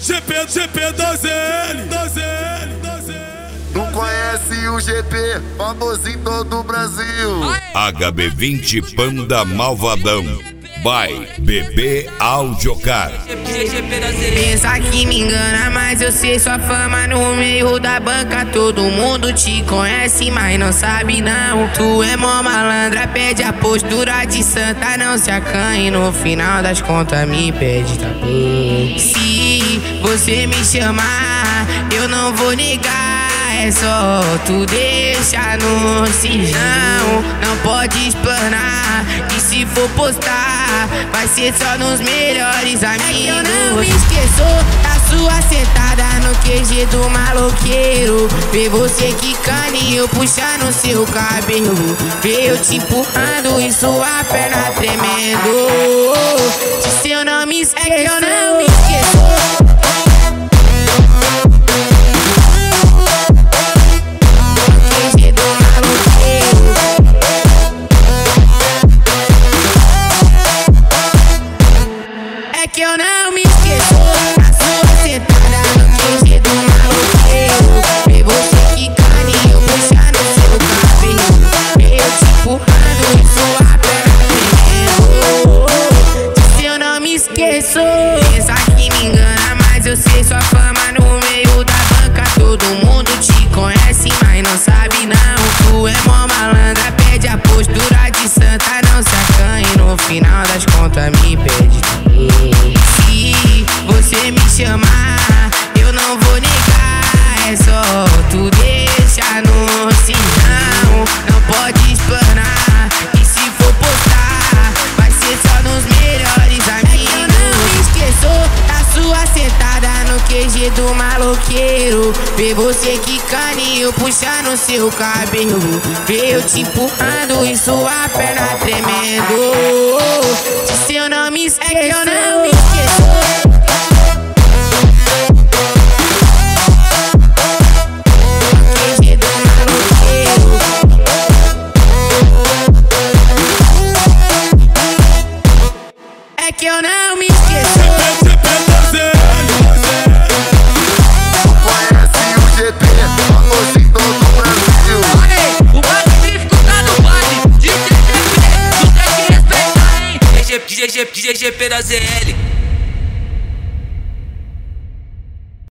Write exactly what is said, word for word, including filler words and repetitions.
G P, G P da Z L, da Z L, da Z L. Não conhece o G P, famoso em todo o Brasil. H B vinte Panda Malvadão. By Bebê Audiocar. Pensa que me engana, mas eu sei sua fama no meio da banca. Todo mundo te conhece, mas não sabe não. Tu é mó malandra, pede a postura de santa. Não se acanhe, no final das contas me pede tá bom. Se você me chamar, eu não vou negar. É só tu deixa no sinal. Não pode explanar, e se for postar, vai ser só nos melhores amigos. É eu não me esqueço da sua sentada no Q G do maloqueiro. Vê você quicando e eu puxando seu cabelo. Vê eu te empurrando e sua perna tremendo. Se eu não me esqueço, é que eu não me esqueço. Que eu não me esqueço da sua sentada no Q G do maloqueiro. Vê você quicando e eu puxando seu cabelo. Eu te empurrando e sua perna tremendo. Se eu não me esqueço, pensa que me engana, mas eu sei sua fama no meio da banca. Todo mundo te conhece, mas não sabe não. Tu é mó malandra, pede a postura de santa. Não se acanhe, no final das contas me pede. Se você me chamar, eu não vou negar. É só tu deixa no sinal. Não pode explanar, e se for postar, vai ser só nos melhores amigos. É eu não me esqueço da sua sentada no Q G do maloqueiro. Vê você quicando e eu puxando seu cabelo. Vê eu te empurrando e sua perna tremendo. Se eu não me esqueço, é que eu não me esqueço. É que eu não me esqueço. G P da Z L, Não conhece o G P, famoso em todo o Brasil. Olha aí, o magnífico tá no baile. D J G P, tu tem que respeitar, hein? D J G P da Z L.